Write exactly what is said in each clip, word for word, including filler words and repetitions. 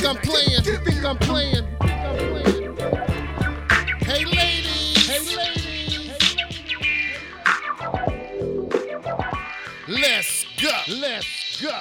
think I'm playing? You think I'm playing? I'm playing. Hey ladies, hey ladies, let's go, let's go.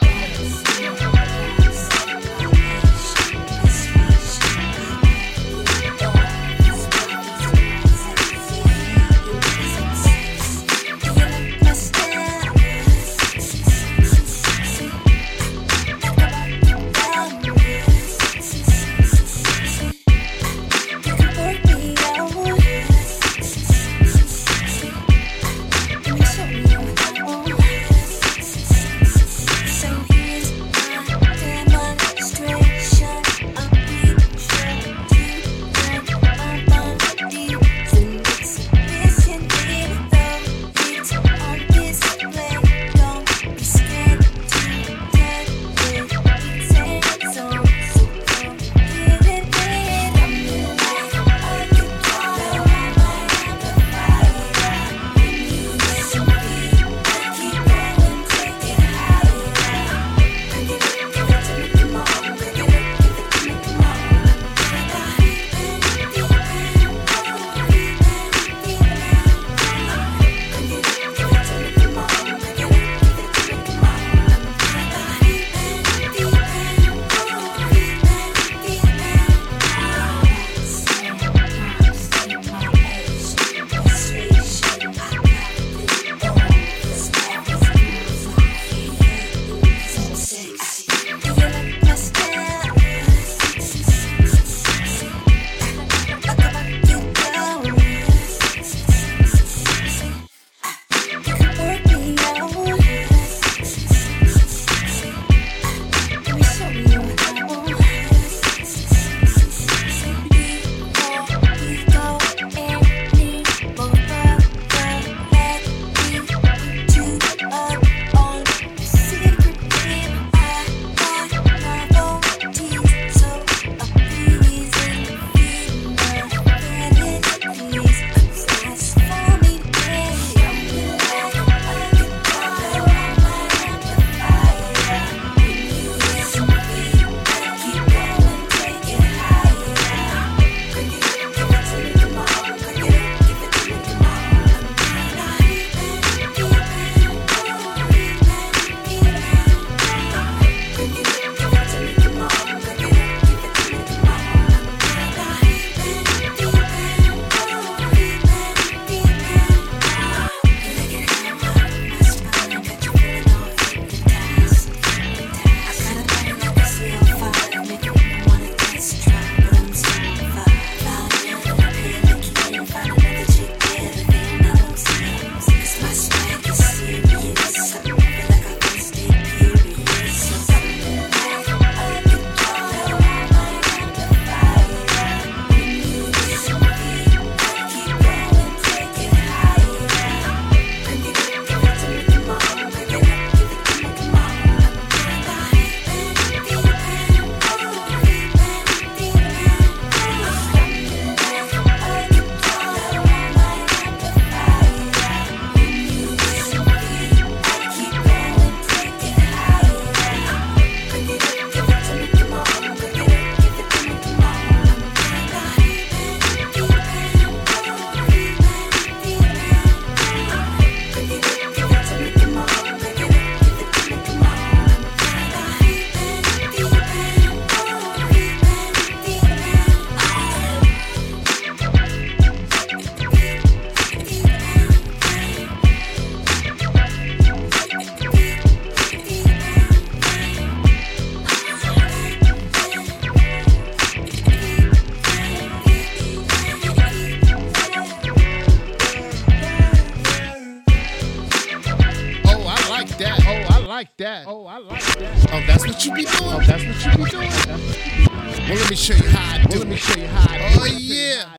like that. Oh, I like that. Oh, that's what you be doing? Oh, that's what you be doing? Well, let me show you how I do Well, let me it. show you how I do Oh, it. yeah.